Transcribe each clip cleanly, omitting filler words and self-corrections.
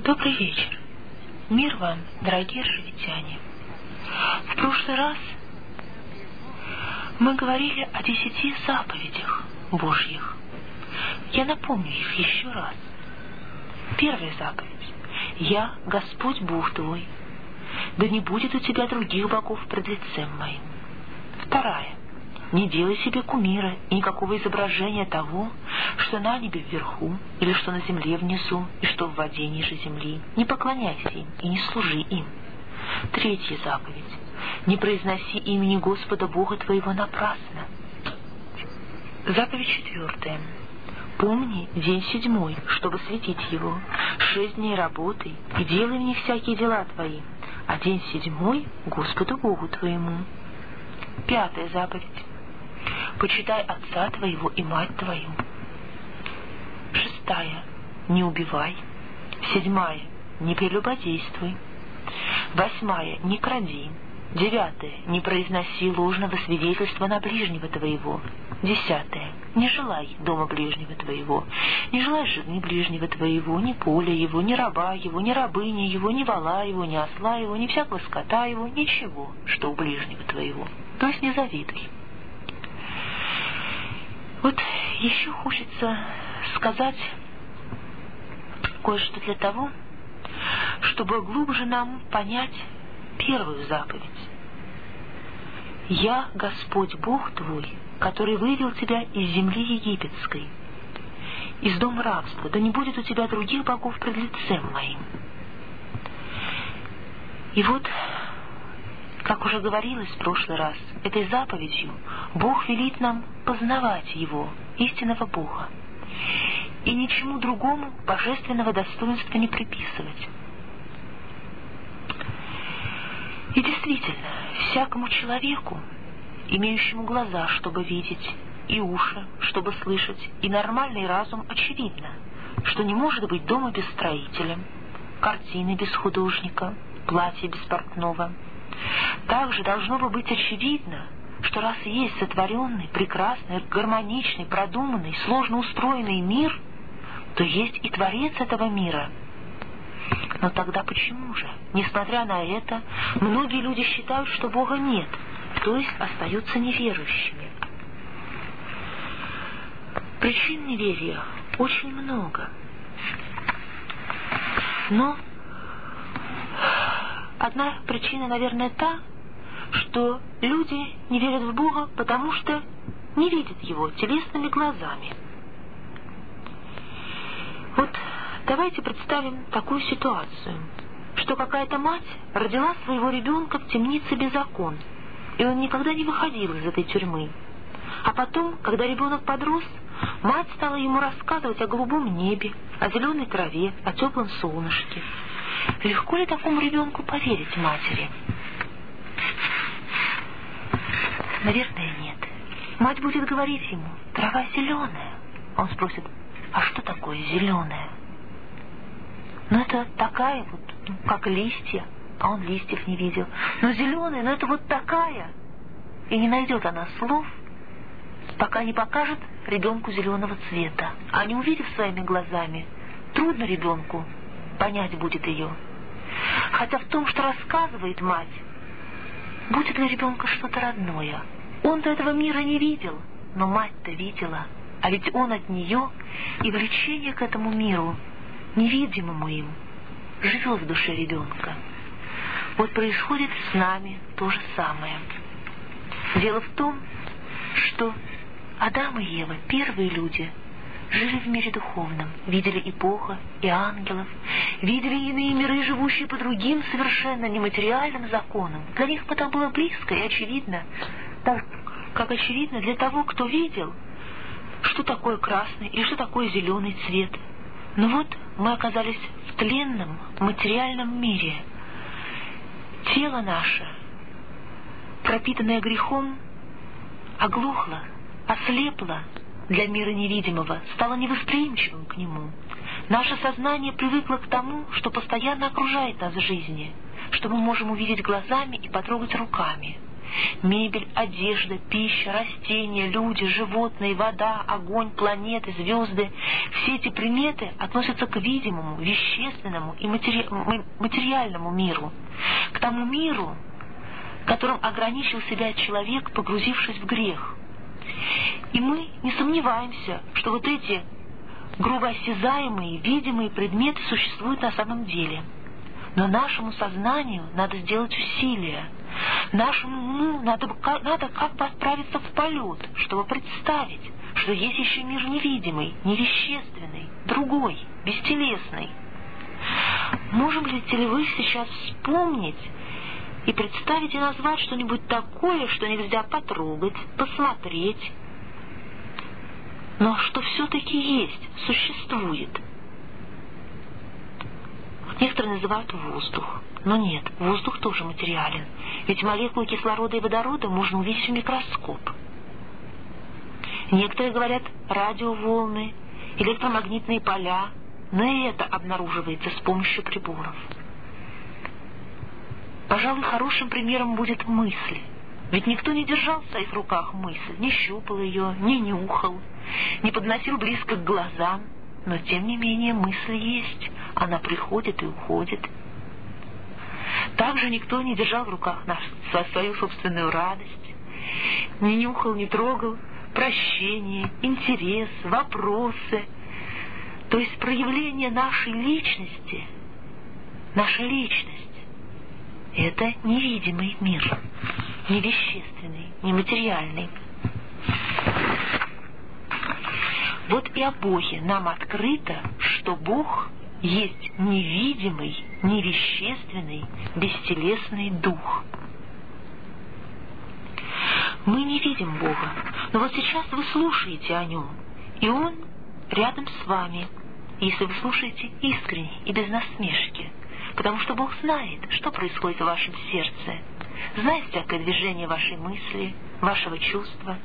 Добрый вечер. Мир вам, дорогие шевитяне. В прошлый раз мы говорили о 10 заповедях Божьих. Я напомню их еще раз. Первая заповедь. «Я Господь Бог твой, да не будет у тебя других богов пред лицем моим». Вторая. «Не делай себе кумира и никакого изображения того, что на небе вверху, или что на земле внизу, и что в воде ниже земли. Не поклоняйся им и не служи им». Третья заповедь. «Не произноси имени Господа Бога твоего напрасно». Заповедь 4. «Помни день 7, чтобы светить его. 6 дней работай и делай в них всякие дела твои, а день 7 Господу Богу твоему». 5 заповедь. «Почитай отца твоего и мать твою». 6. «Не убивай». 7. «Не прелюбодействуй». 8. «Не кради». 9. «Не произноси ложного свидетельства на ближнего твоего». 10. «Не желай дома ближнего твоего, не желай жены ближнего твоего, ни поля его, ни раба его, ни рабыни его, ни вола его, ни осла его, ни всякого скота его, ничего, что у ближнего твоего». То есть не завидуй. Вот еще хочется сказать кое-что для того, чтобы глубже нам понять первую заповедь. «Я Господь Бог твой, который вывел тебя из земли египетской, из дома рабства, да не будет у тебя других богов пред лицем моим». И вот, как уже говорилось в прошлый раз, этой заповедью Бог велит нам познавать Его, истинного Бога, и ничему другому божественного достоинства не приписывать. И действительно, всякому человеку, имеющему глаза, чтобы видеть, и уши, чтобы слышать, и нормальный разум, очевидно, что не может быть дома без строителя, картины без художника, платья без портного. Также должно бы быть очевидно, что раз есть сотворенный, прекрасный, гармоничный, продуманный, сложно устроенный мир, то есть и Творец этого мира. Но тогда почему же, несмотря на это, многие люди считают, что Бога нет, то есть остаются неверующими? Причин неверия очень много. Но одна причина, наверное, та, что люди не верят в Бога, потому что не видят Его телесными глазами. Вот давайте представим такую ситуацию, что какая-то мать родила своего ребенка в темнице без окон, и он никогда не выходил из этой тюрьмы. А потом, когда ребенок подрос, мать стала ему рассказывать о голубом небе, о зеленой траве, о теплом солнышке. Легко ли такому ребенку поверить матери? Наверное, нет. Мать будет говорить ему: трава зеленая. Он спросит: а что такое зеленая? Ну, это такая вот, как листья, а он листьев не видел. Но зеленая, ну это вот такая. И не найдет она слов, пока не покажет ребенку зеленого цвета. А не увидев своими глазами, трудно ребенку понять будет ее. Хотя в том, что рассказывает мать, будет для ребенка что-то родное. Он-то этого мира не видел, но мать-то видела. А ведь он от нее, и влечение к этому миру, невидимому им, живет в душе ребенка. Вот происходит с нами то же самое. Дело в том, что Адам и Ева, первые люди, жили в мире духовном, видели и Бога, и ангелов, видели иные миры, живущие по другим совершенно нематериальным законам. Для них это было близко и очевидно, так как очевидно для того, кто видел, что такое красный или что такое зеленый цвет. Но вот мы оказались в тленном, материальном мире. Тело наше, пропитанное грехом, оглохло, ослепло для мира невидимого, стало невосприимчивым к нему. Наше сознание привыкло к тому, что постоянно окружает нас в жизни, что мы можем увидеть глазами и потрогать руками. Мебель, одежда, пища, растения, люди, животные, вода, огонь, планеты, звезды — все эти приметы относятся к видимому, вещественному и материальному миру, к тому миру, которым ограничил себя человек, погрузившись в грех. И мы не сомневаемся, что вот эти грубо осязаемые, видимые предметы существуют на самом деле. Но нашему сознанию надо сделать усилие. Нашему уму надо как бы отправиться в полет, чтобы представить, что есть еще мир невидимый, невещественный, другой, бестелесный. Можете ли вы сейчас вспомнить и представить и назвать что-нибудь такое, что нельзя потрогать, посмотреть, но что все-таки есть, существует? Некоторые называют воздух. Но нет, воздух тоже материален. Ведь молекулы кислорода и водорода можно увидеть в микроскоп. Некоторые говорят радиоволны, электромагнитные поля, но и это обнаруживается с помощью приборов. Пожалуй, хорошим примером будет мысль. Ведь никто не держал в своих руках мысль, не щупал ее, не нюхал, не подносил близко к глазам. Но, тем не менее, мысль есть. Она приходит и уходит. Также никто не держал в руках свою собственную радость, не нюхал, не трогал прощение, интерес, вопросы. То есть проявление нашей личности, наша личность — это невидимый мир, невещественный, нематериальный. Вот и о Боге нам открыто, что Бог есть невидимый, невещественный, бестелесный Дух. Мы не видим Бога, но вот сейчас вы слушаете о Нем, и Он рядом с вами, если вы слушаете искренне и без насмешки, потому что Бог знает, что происходит в вашем сердце, знает всякое движение вашей мысли, вашего чувства.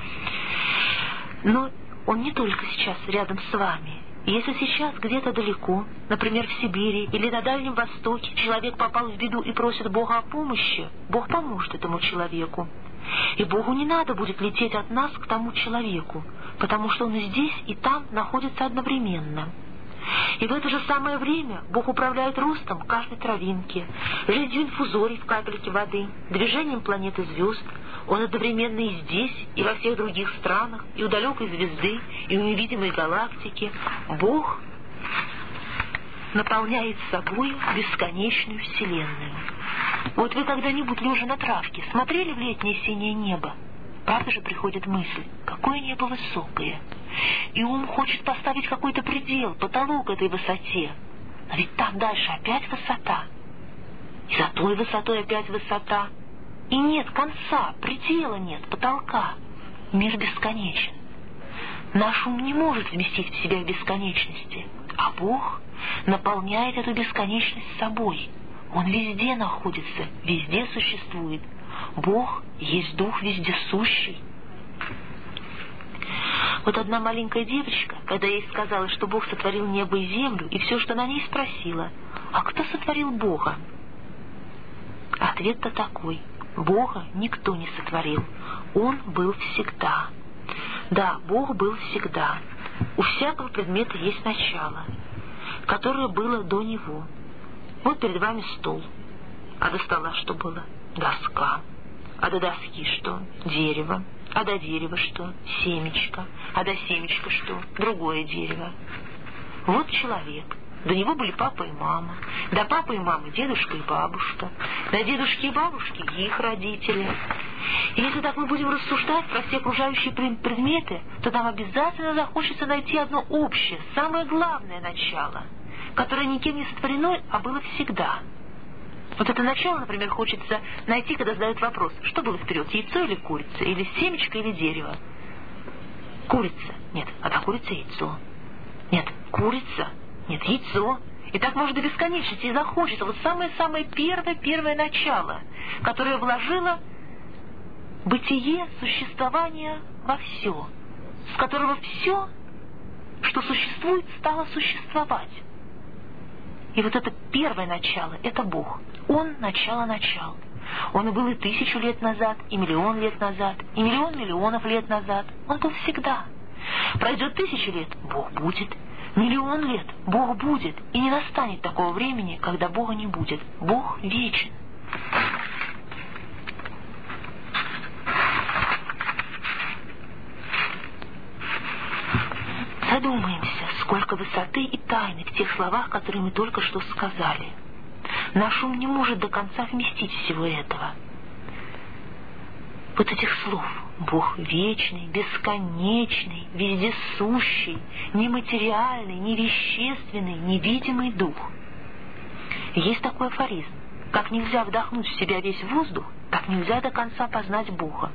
Но Он не только сейчас рядом с вами. И если сейчас где-то далеко, например, в Сибири или на Дальнем Востоке, человек попал в беду и просит Бога о помощи, Бог поможет этому человеку. И Богу не надо будет лететь от нас к тому человеку, потому что Он и здесь, и там находится одновременно. И в это же самое время Бог управляет ростом каждой травинки, жизнью инфузорий в капельке воды, движением планеты звезд. Он одновременно и здесь, и во всех других странах, и у далекой звезды, и у невидимой галактики. Бог наполняет собой бесконечную Вселенную. Вот вы когда-нибудь, лежа на травке, смотрели в летнее синее небо? Правда же приходит мысль, какое небо высокое. И ум хочет поставить какой-то предел, потолок этой высоте. Но ведь там дальше опять высота. И за той высотой опять высота. И нет конца, предела нет, потолка. Мир бесконечен. Наш ум не может вместить в себя бесконечности, а Бог наполняет эту бесконечность собой. Он везде находится, везде существует. Бог есть Дух вездесущий. Вот одна маленькая девочка, когда ей сказала, что Бог сотворил небо и землю, и все, что на ней, спросила: а кто сотворил Бога? Ответ-то такой: Бога никто не сотворил. Он был всегда. Да, Бог был всегда. У всякого предмета есть начало, которое было до него. Вот перед вами стол. А до стола что было? Доска. А до доски что? Дерево. А до дерева что? Семечко. А до семечка что? Другое дерево. Вот человек. До него были папа и мама. До папы и мамы дедушка и бабушка. До дедушки и бабушки их родители. И если так мы будем рассуждать про все окружающие предметы, то нам обязательно захочется найти одно общее, самое главное начало, которое никем не сотворено, а было всегда. Вот это начало, например, хочется найти, когда задают вопрос: что было вперед, яйцо или курица, или семечко, или дерево? Курица. Нет. А до курицы яйцо. Нет. Курица. Нет, яйцо. И так может до бесконечности. И захочется вот самое-самое первое начало, которое вложило бытие, существование во все, с которого все, что существует, стало существовать. И вот это первое начало — это Бог. Он — начало начал. Он был и 1000 лет назад, и 1 000 000 лет назад, и 1 000 000 миллионов лет назад. Он был всегда. Пройдет 1000 лет, Бог будет. 1 000 000 лет, Бог будет. И не настанет такого времени, когда Бога не будет. Бог вечен. Задумаемся, сколько высоты и тайны в тех словах, которые мы только что сказали. Наш ум не может до конца вместить всего этого. Вот этих слов: Бог вечный, бесконечный, вездесущий, нематериальный, невещественный, невидимый Дух. Есть такой афоризм: как нельзя вдохнуть в себя весь воздух, так нельзя до конца познать Бога.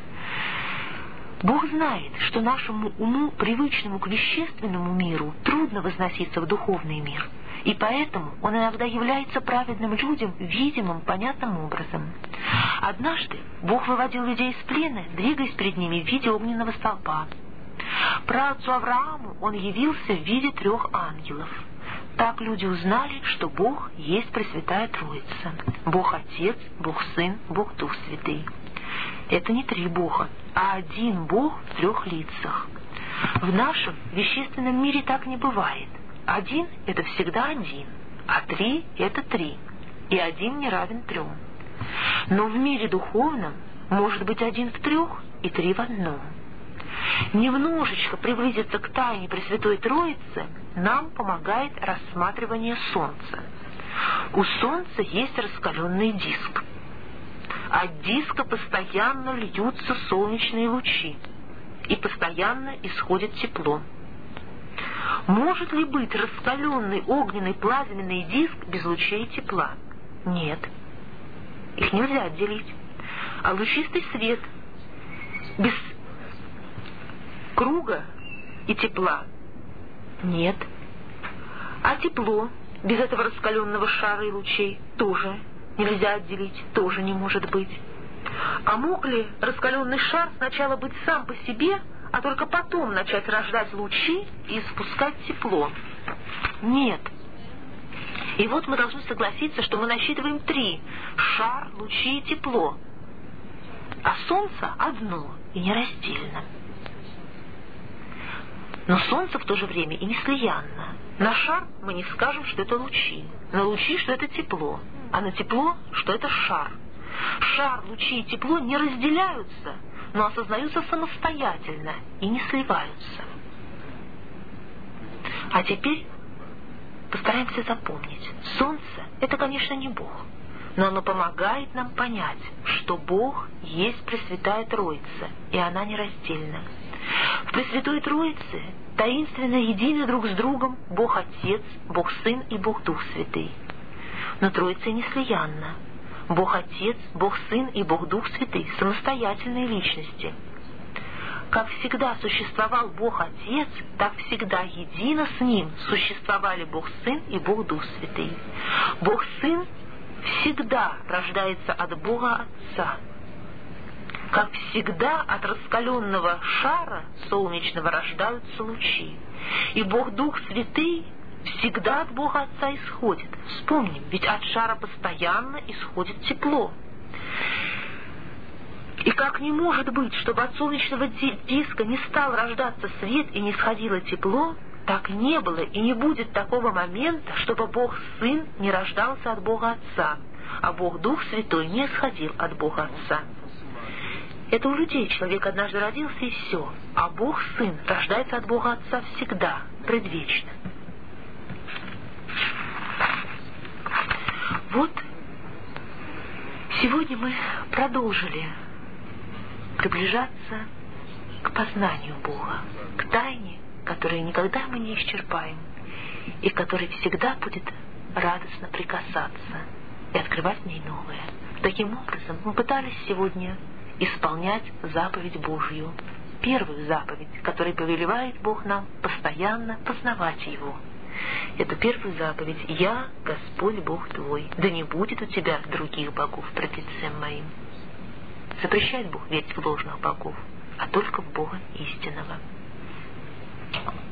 Бог знает, что нашему уму, привычному к вещественному миру, трудно возноситься в духовный мир, и поэтому он иногда является праведным людям видимым, понятным образом. Однажды Бог выводил людей из плена, двигаясь перед ними в виде огненного столпа. Праотцу Аврааму он явился в виде 3 ангелов. Так люди узнали, что Бог есть Пресвятая Троица: Бог Отец, Бог Сын, Бог Дух Святый. Это не 3 Бога, а один Бог в 3 лицах. В нашем вещественном мире так не бывает. 1 — это всегда 1, а 3 — это 3, и 1 не равен 3. Но в мире духовном может быть 1 в 3 и 3 в 1. Немножечко приблизиться к тайне Пресвятой Троицы нам помогает рассматривание Солнца. У Солнца есть раскаленный диск. От диска постоянно льются солнечные лучи, и постоянно исходит тепло. Может ли быть раскаленный огненный плазменный диск без лучей и тепла? Нет. Их нельзя отделить. А лучистый свет без круга и тепла? Нет. А тепло без этого раскаленного шара и лучей тоже нельзя отделить, тоже не может быть. А мог ли раскаленный шар сначала быть сам по себе, а только потом начать рождать лучи и испускать тепло? Нет. И вот мы должны согласиться, что мы насчитываем 3: шар, лучи и тепло. А Солнце одно и нераздельно. Но Солнце в то же время и не слиянно. На шар мы не скажем, что это лучи, на лучи, что это тепло, а на тепло, что это шар. Шар, лучи и тепло не разделяются, но осознаются самостоятельно и не сливаются. А теперь постараемся запомнить. Солнце — это, конечно, не Бог, но оно помогает нам понять, что Бог есть Пресвятая Троица, и она нераздельна. В Пресвятой Троице таинственно едины друг с другом Бог Отец, Бог Сын и Бог Дух Святый. Но Троица не слиянна. Бог Отец, Бог Сын и Бог Дух Святый — самостоятельные личности. Как всегда существовал Бог Отец, так всегда едино с Ним существовали Бог Сын и Бог Дух Святый. Бог Сын всегда рождается от Бога Отца. Как всегда от раскаленного шара солнечного рождаются лучи. И Бог Дух Святый всегда от Бога Отца исходит. Вспомним, ведь от шара постоянно исходит тепло. И как не может быть, чтобы от солнечного диска не стал рождаться свет и не сходило тепло, так не было и не будет такого момента, чтобы Бог Сын не рождался от Бога Отца, а Бог Дух Святой не исходил от Бога Отца. Это у людей человек однажды родился и все, а Бог Сын рождается от Бога Отца всегда, предвечно. Вот сегодня мы продолжили приближаться к познанию Бога, к тайне, которую никогда мы не исчерпаем, и к которой всегда будет радостно прикасаться и открывать в ней новое. Таким образом, мы пытались сегодня исполнять заповедь Божью, первую заповедь, которой повелевает Бог нам постоянно познавать Его. Это первая заповедь: «Я, Господь Бог твой, да не будет у тебя других богов пред лицем моим». Запрещает Бог верить в ложных богов, а только в Бога истинного.